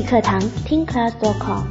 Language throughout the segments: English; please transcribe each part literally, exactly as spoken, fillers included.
语课堂听 class dot com。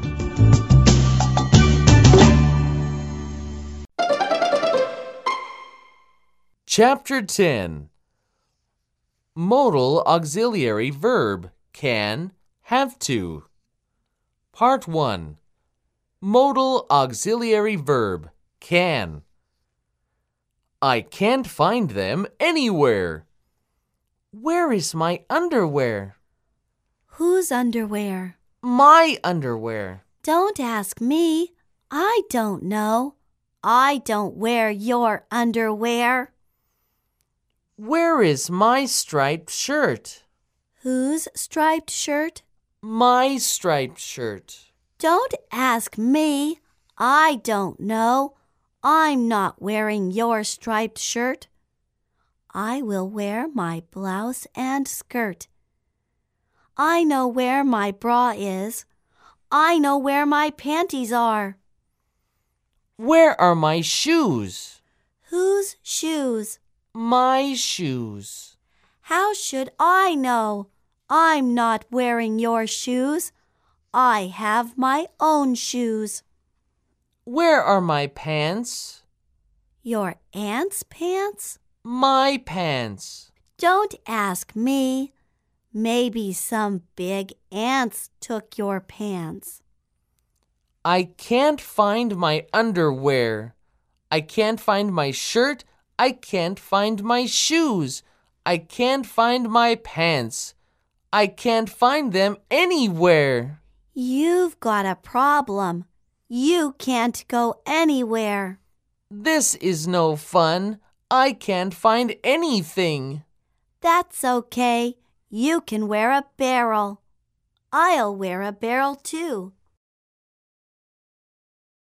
Chapter ten. Modal auxiliary verb can, have to. Part one. Modal auxiliary verb can. I can't find them anywhere. Where is my underwear? Whose underwear? My underwear. Don't ask me. I don't know. I don't wear your underwear. Where is my striped shirt? Whose striped shirt? My striped shirt. Don't ask me. I don't know. I'm not wearing your striped shirt. I will wear my blouse and skirt. I know where my bra is. I know where my panties are. Where are my shoes? Whose shoes? My shoes. How should I know? I'm not wearing your shoes. I have my own shoes. Where are my pants? Your aunt's pants? My pants. Don't ask me. Maybe some big ants took your pants. I can't find my underwear. I can't find my shirt. I can't find my shoes. I can't find my pants. I can't find them anywhere. You've got a problem. You can't go anywhere. This is no fun. I can't find anything. That's okay. You can wear a barrel. I'll wear a barrel too.